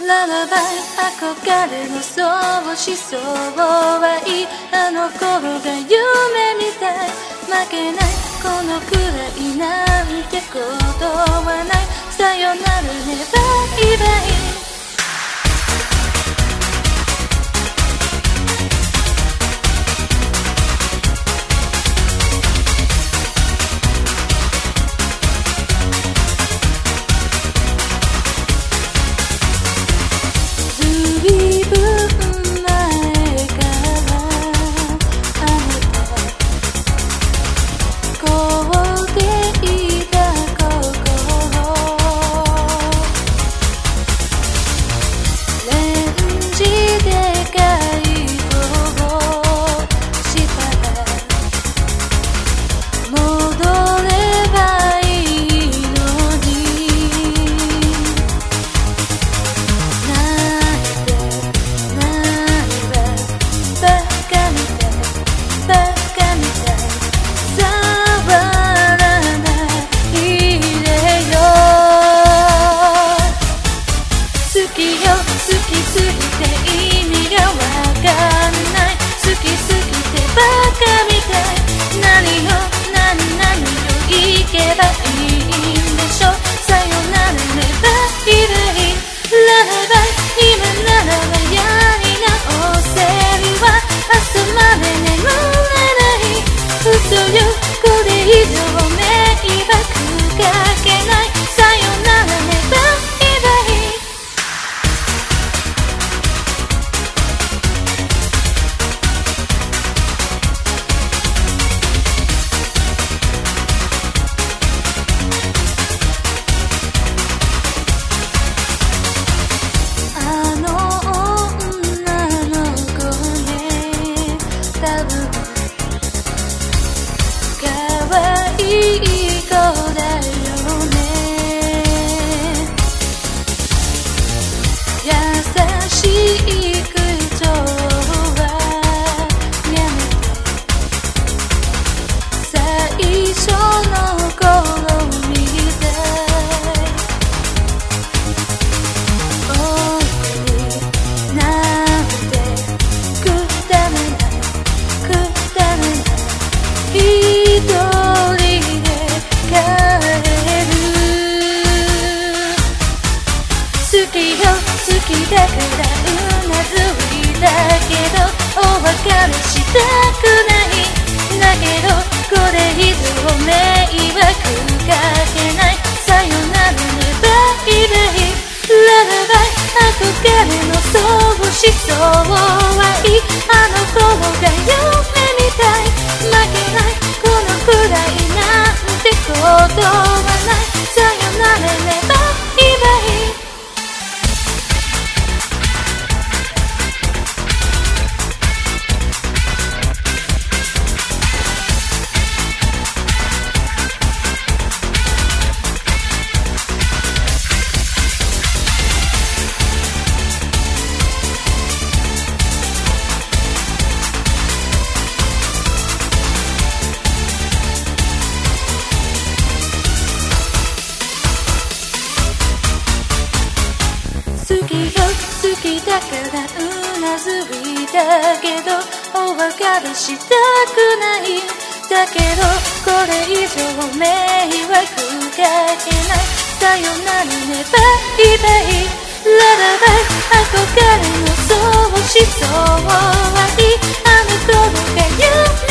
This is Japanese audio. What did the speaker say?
ララバイ憧れのそうしそうはいいあの頃が夢みたい負けないこのくらいなんてことはないさよならねバイバイ好きだからうなずいたけどお別れしたくないだけどこれ以上迷惑かけないさよならねバイバイララバイ憧れのそうしそうはいいあの頃が夢みたい負けないこのくらいなんてことはないさよならねバイバイ好きだからうなずいたけどお別れしたくないだけどこれ以上迷惑かけないさよならねバイバイララバイ憧れのそうしそうはいいあの頃が夢